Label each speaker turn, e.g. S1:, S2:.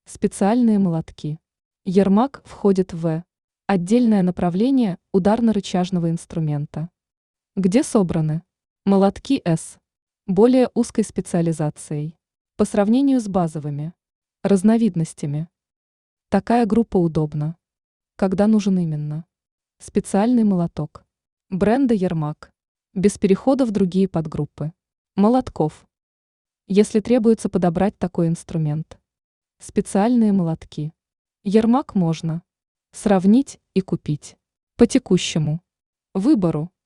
S1: Специальные молотки. Ермак входит в отдельное направление ударно-рычажного инструмента, где собраны молотки с более узкой специализацией по сравнению с базовыми разновидностями. Такая группа удобна, когда нужен именно специальный молоток. Бренда Ермак. Без перехода в другие подгруппы молотков. Если требуется подобрать такой инструмент. Специальные молотки. Ермак можно сравнить и купить по текущему выбору.